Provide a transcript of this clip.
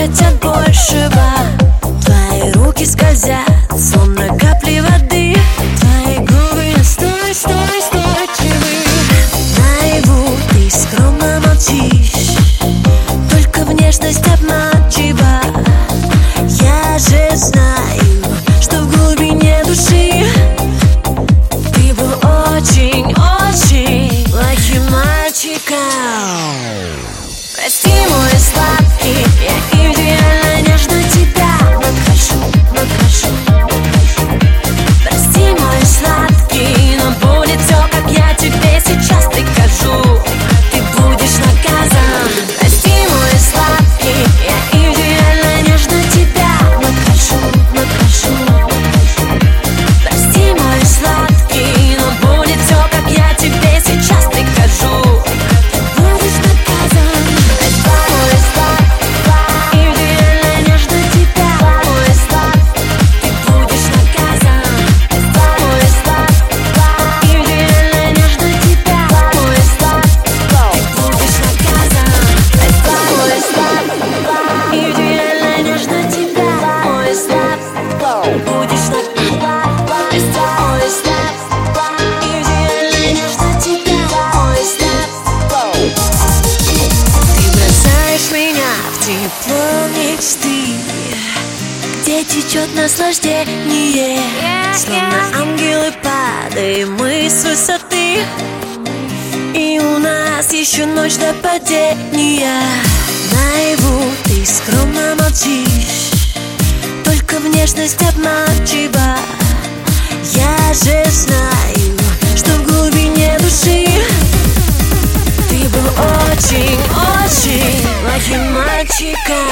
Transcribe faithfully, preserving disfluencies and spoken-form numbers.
хотят большего. Твои руки скользят, словно капли воды. Твои губы настойчивы. Наяву ты скромно молчишь, только внешность обманчива. Я же знаю, что в глубине души ты был очень-очень плохим мальчиком. Прости, мой сладкий, я идеально нежно тебя надхожу, надхожу. Прости, мой сладкий, но будет все, как я тебе сейчас прикажу. Ты будешь наказан. Прости, мой сладкий, я идеально нежно тебя надхожу, надхожу. Прости, мой сладкий, но будет все, как я тебе сейчас прикажу. Тепло мечты, где течет наслаждение, yeah, словно yeah. Ангелы падаем мы с высоты. И у нас еще ночь до падения. Наяву ты скромно молчишь, только внешность обманчива. Я же знаю, что в глубине души ты был очень-очень плохим мальчиком.